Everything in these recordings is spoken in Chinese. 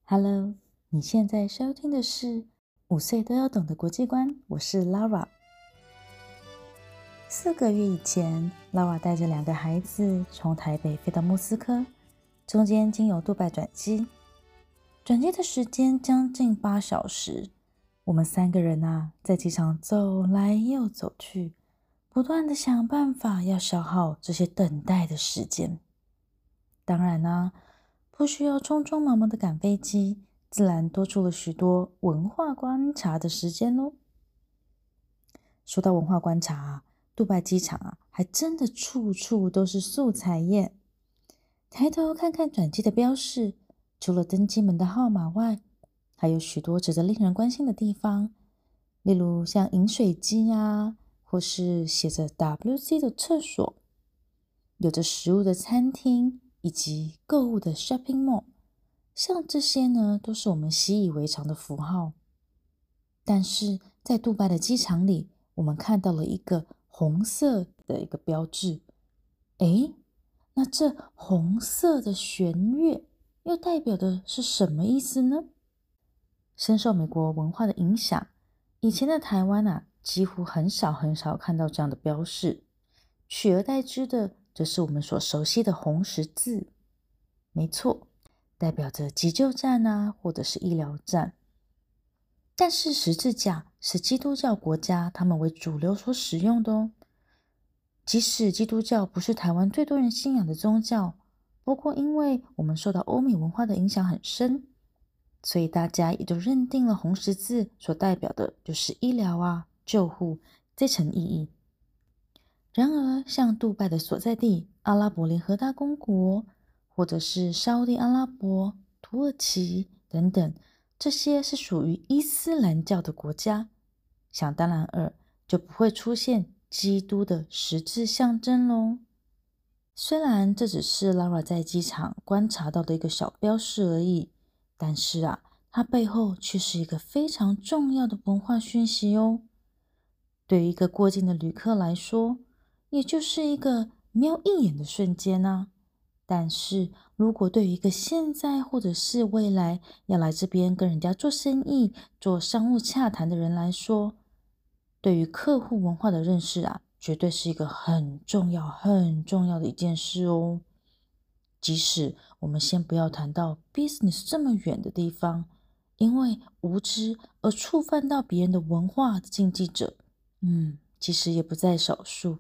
Hello，你现在收听的是5岁都要懂的国际观，我是 Lara。4个月以前，Lara 带着2个孩子从台北飞到莫斯科，中间经由杜拜转机，转机的时间将近8小时。我们3个人在机场走来又走去，不断的想办法要消耗这些等待的时间。当然不需要匆匆忙忙的赶飞机，自然多出了许多文化观察的时间咯。说到文化观察杜拜机场还真的处处都是素材耶。抬头看看转机的标示，除了登机门的号码外，还有许多值得令人关心的地方，例如像饮水机或是写着 WC 的厕所，有着食物的餐厅，以及购物的 shopping mall， 像这些呢，都是我们习以为常的符号。但是在杜拜的机场里，我们看到了一个红色的一个标志。那这红色的弦乐又代表的是什么意思呢？深受美国文化的影响，以前的台湾几乎很少看到这样的标示，取而代之的则是我们所熟悉的红十字。没错，代表着急救站或者是医疗站。但是十字架是基督教国家他们为主流所使用的哦。即使基督教不是台湾最多人信仰的宗教，不过因为我们受到欧美文化的影响很深，所以大家也就认定了红十字所代表的就是医疗救护这层意义。然而像杜拜的所在地阿拉伯联合大公国，或者是沙地阿拉伯、土耳其等等，这些是属于伊斯兰教的国家，想当然尔就不会出现基督的十字象征咯。虽然这只是 Lara 在机场观察到的一个小标示而已，但是它背后却是一个非常重要的文化讯息哦。对于一个过境的旅客来说，也就是一个瞄一眼的瞬间但是如果对于一个现在或者是未来要来这边跟人家做生意、做商务洽谈的人来说，对于客户文化的认识绝对是一个很重要的一件事哦。即使我们先不要谈到 business 这么远的地方，因为无知而触犯到别人的文化的禁忌者，其实也不在少数。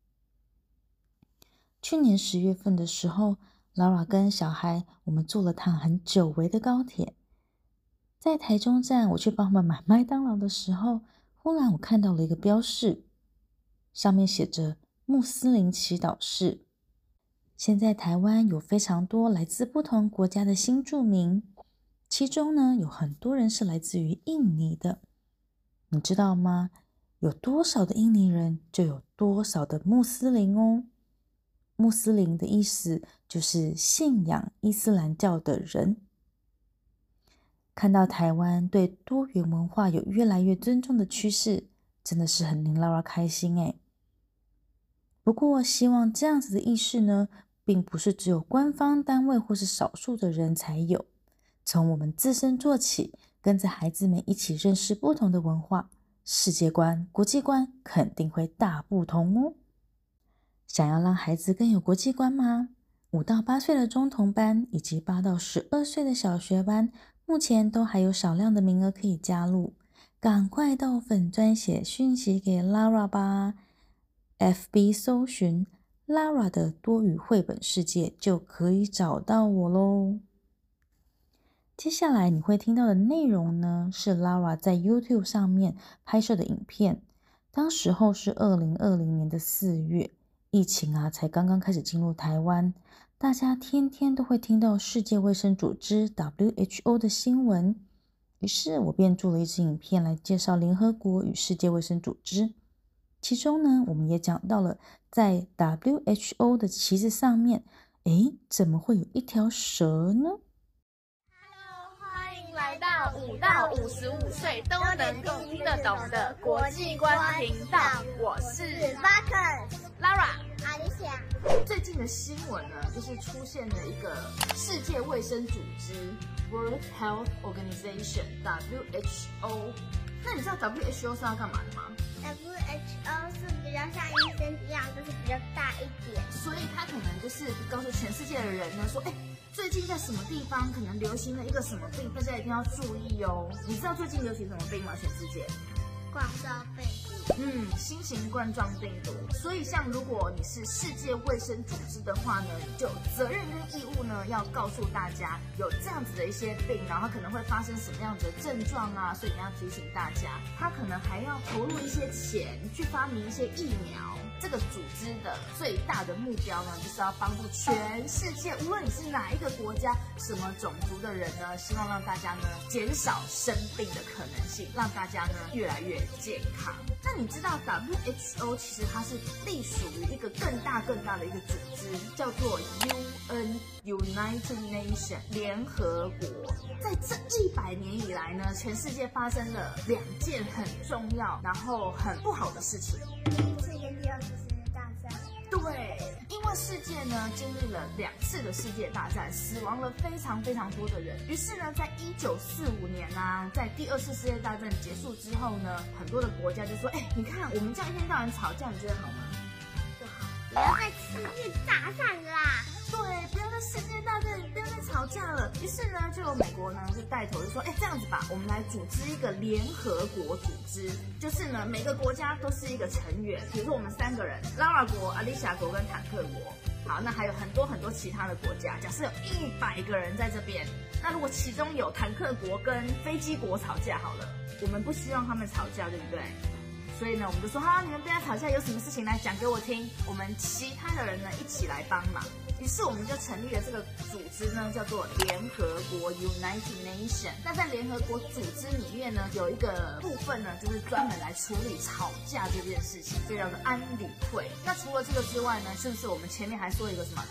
去年10月份的时候，Lara 跟小孩我们坐了趟很久违的高铁，在台中站我去帮他们买麦当劳的时候，忽然我看到了一个标示，上面写着穆斯林祈祷室。现在台湾有非常多来自不同国家的新住民，其中呢有很多人是来自于印尼的。你知道吗？有多少的印尼人，就有多少的穆斯林哦。穆斯林的意思就是信仰伊斯兰教的人。看到台湾对多元文化有越来越尊重的趋势，真的是很令 Lara 开心耶。不过希望这样子的意识呢，并不是只有官方单位或是少数的人才有，从我们自身做起，跟着孩子们一起认识不同的文化，世界观、国际观肯定会大不同哦。想要让孩子更有国际观吗？5到8岁的中童班以及8到12岁的小学班，目前都还有少量的名额可以加入，赶快到粉专写讯息给 Lara 吧。FB 搜寻 Lara 的多语绘本世界就可以找到我咯。接下来你会听到的内容呢，是 Lara 在 YouTube 上面拍摄的影片。当时候是2020年的4月，疫情才刚刚开始进入台湾，大家天天都会听到世界卫生组织 WHO 的新闻，于是我便做了一支影片来介绍联合国与世界卫生组织。其中呢，我们也讲到了在 WHO 的旗子上面，怎么会有一条蛇呢？ Hello， 欢迎来到5到55岁都能够听得懂的国际观频道，我是 Lara。 最近的新闻呢，就是出现了一个世界卫生组织 World Health Organization WHO。那你知道 WHO 是要干嘛的吗？ WHO 是比较像医生一样，就是比较大一点， 所以他可能就是告诉全世界的人呢，说，最近在什么地方可能流行了一个什么病，大家一定要注意哦。你知道最近流行什么病吗？全世界？ 冠状病毒。 新型冠状病毒。所以像如果你是世界卫生组织的话呢，你就有责任跟义务呢，要告诉大家有这样子的一些病，然后它可能会发生什么样子的症状啊，所以你要提醒大家。他可能还要投入一些钱去发明一些疫苗。这个组织的最大的目标呢，就是要帮助全世界，无论你是哪一个国家、什么种族的人呢，希望让大家呢减少生病的可能性，让大家呢越来越健康。那你知道 WHO 其实它是隶属于一个更大的一个组织，叫做 United Nations 联合国。在这100年以来呢，全世界发生了2件很重要，然后很不好的事情。 第一次跟第二次世界大战。 对，因为世界呢经历了2次的世界大战，死亡了非常多的人。于是呢，在1945年啊，在第2次世界大战结束之后呢，很多的国家就说，你看我们这样一天到晚吵架，你觉得好吗？ 不好，不要再世界大战啦。 对，不要再世界大战，不要再吵架了。于是呢，就有美国呢就带头就说，这样子吧，我们来组织一个联合国组织，就是呢每个国家都是一个成员，比如说我们3个人，拉瓦国、阿丽莎国跟坦克国。好，那还有很多其他的国家，假设有100个人在这边，那如果其中有坦克国跟飞机国吵架好了，我们不希望他们吵架，对不对？所以呢，我们就说好，你们不要吵架，有什么事情来讲给我听，我们其他的人呢一起来帮忙。于是我们就成立了这个组织呢，叫做联合国 United Nations。那在联合国组织里面呢，有一个部分呢，就是专门来处理吵架这件事情，就叫做安理会。那除了这个之外呢，是不是我们前面还说一个什么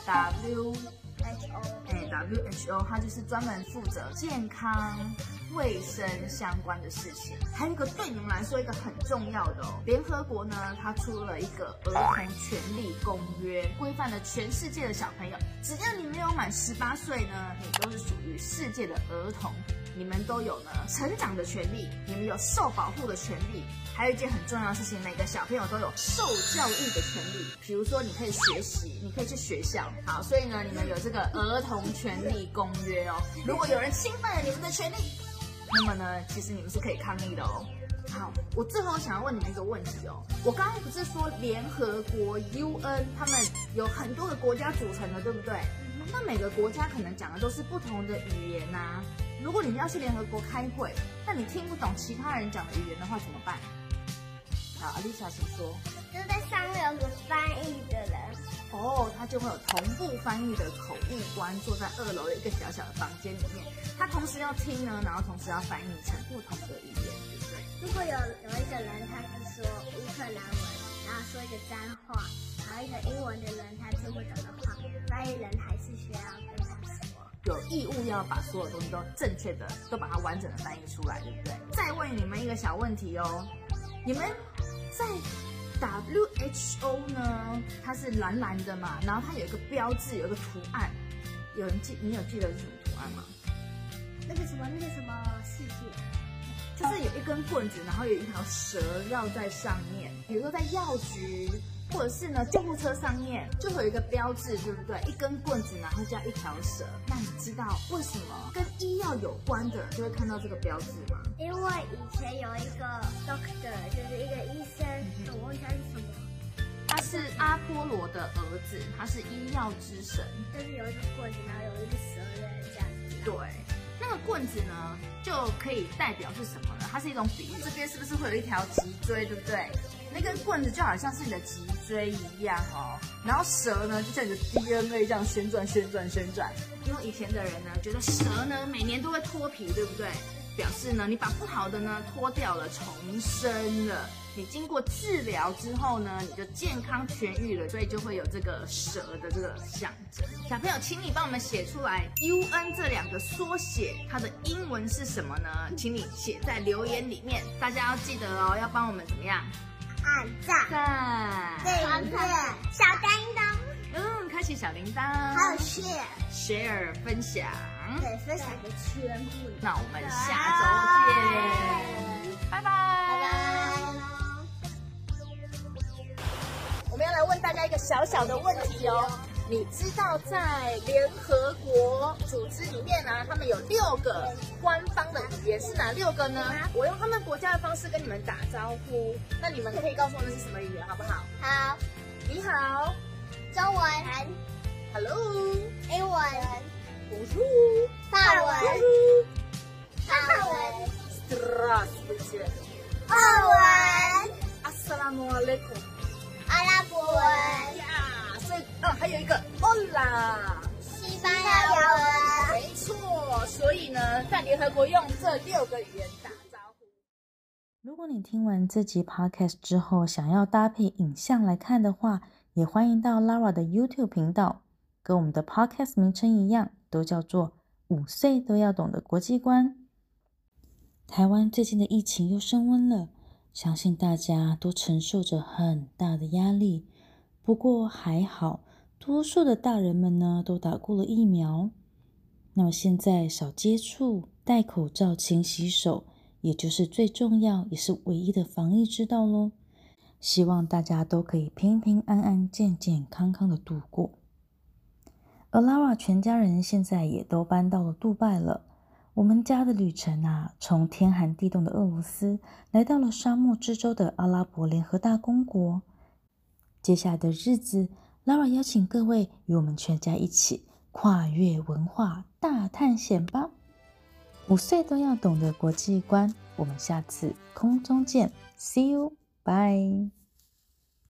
WHO？WHO 它就是专门负责健康卫生相关的事情。还有一个对你们来说一个很重要的联合国呢，它出了一个儿童权利公约，规范了全世界的小朋友，只要你没有满18岁呢，你都是属于世界的儿童，你们都有呢成长的权利，你们有受保护的权利。还有一件很重要的事情，每个小朋友都有受教育的权利，比如说你可以学习，你可以去学校。好，所以呢，你们有这个儿童权利公约哦。如果有人侵犯了你们的权利，那么呢，其实你们是可以抗议的哦。好，我最后想要问你们一个问题哦。我刚刚不是说联合国 UN 他们有很多个国家组成的，对不对？那每个国家可能讲的都是不同的语言啊。如果你要去联合国开会，那你听不懂其他人讲的语言的话怎么办？好，阿丽莎请说。 就是在上面有个翻译的人。 他就会有同步翻译的口译官坐在2楼的一个小小的房间里面，他同时要听呢，然后同时要翻译成不同的语言，对不对？ 如果有一个人他是说乌克兰文，然后说一个脏话，然后一个英文的人他听不懂的话，翻译人还是需要跟他说。 有义务要把所有东西都正确的，都把它完整的翻译出来，对不对？再问你们一个小问题哦，你们在WHO 呢，它是蓝蓝的嘛，然后它有一个标志，有一个图案，你有记得是什么图案吗？ 那个什么世界， 就是有一根棍子，然后有一条蛇绕在上面，比如说在药局或者是呢救护车上面就会有一个标志，对不对？一根棍子，然后加一条蛇。那你知道为什么跟医药有关的就会看到这个标志吗？ 因为以前有一个 doctor， 就是一个医生，我忘记他是什么。 他是阿波罗的儿子，他是医药之神。 就是有一个棍子，然后有一个蛇的这样子。 对，那个棍子呢就可以代表是什么呢？它是一种比喻。这边是不是会有一条脊椎，对不对？那根棍子就好像是你的脊椎一样哦。然后蛇呢就像你的 DNA 这样旋转。因为以前的人呢觉得蛇呢每年都会脱皮，对不对？表示呢你把不好的呢脱掉了，重生了。你经过治疗之后呢，你就健康痊愈了，所以就会有这个蛇的这个象征。小朋友，请你帮我们写出来 UN 这2个缩写，它的英文是什么呢？请你写在留言里面。大家要记得哦，要帮我们怎么样？ 按赞、订阅、小铃铛， 开启小铃铛， 还有share 分享。 对，分享给全部人。 那我们下周见，拜拜。 拜拜。 我们要来问大家一个小小的问题哦，你知道在联合国组织里面啊，他们有6个官方的语言是哪6个呢？我用他们国家的方式跟你们打招呼，那你们可以告诉我那是什么语言，好不好？ 好， 你好， 中文、 Hello， 英文、 Bonjour， 法文、 Здравствуйте， 俄文、 Assalamualaikum， 阿拉伯文、 呀，所以还有一个 Hola， 西班牙文。 没错，所以呢，在联合国用这6个语言打招呼。 如果你听完这集 podcast 之后，想要搭配影像来看的话，也欢迎到 Lara 的 YouTube 频道，跟我们的 podcast 名称一样，都叫做5岁都要懂的国际观。台湾最近的疫情又升温了，相信大家都承受着很大的压力。不过还好，多数的大人们呢都打过了疫苗。那么现在少接触、戴口罩、勤洗手，也就是最重要也是唯一的防疫之道咯。希望大家都可以平平安安、健健康康的度过。而 Lara 全家人现在也都搬到了杜拜了。我们家的旅程啊，从天寒地冻的俄罗斯来到了沙漠之州的阿拉伯联合大公国。接下来的日子， Lara 邀请各位与我们全家一起跨越文化大探险吧。5岁都要懂的国际观，我们下次空中见 ，See you，bye。